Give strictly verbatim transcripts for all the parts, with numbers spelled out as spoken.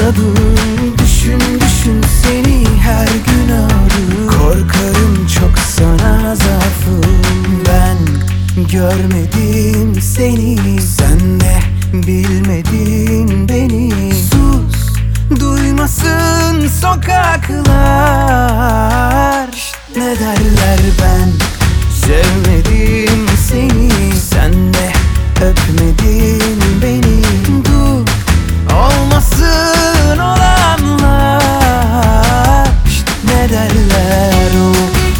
hasadın. Düşün düşün seni her gün ağrı. Korkarım çok sana zaafım. Ben görmedim seni, sen de bilmedin beni. Sus, duymasın sokaklar. Ne derler ben sevmedim seni, sen de öpmedin beni. Dur, olmasın olanlar. Ne derler o.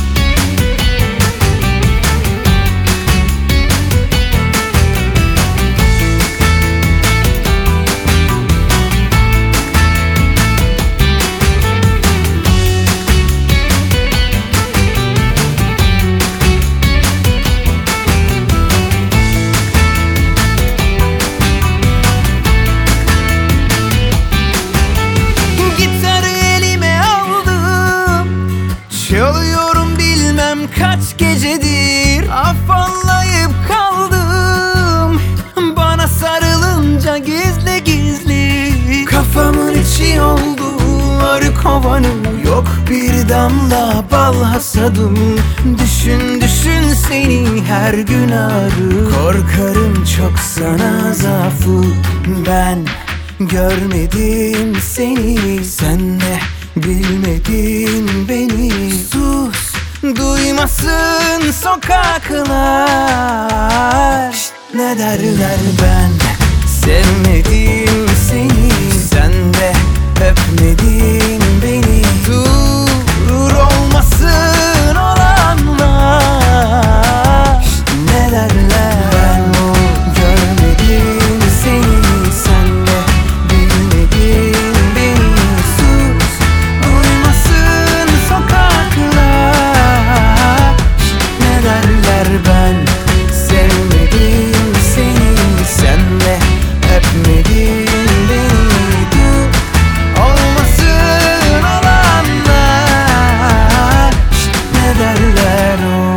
Çalıyorum bilmem kaç gecedir, afallayıp kaldım. Bana sarılınca gizli gizli kafamın içi oldu arı kovanım. Yok bir damla bal hasadım. Düşün düşün seni her gün ağrı. Korkarım çok sana zaafım. Ben görmedim seni, sen de bilmedin beni. Sus, duymasın sokaklar. Ne derler ben sevmedim seni, sen de öpmedin beni. Dur, olmasın olanlar. Ne derler ben görmedim seni, sen de bilmedin beni. Sus, duymasın sokaklar. Ne derler ben sevmedim seni, sen de öpmedin beni. Dur, olmasın olanlar. Ne derler o.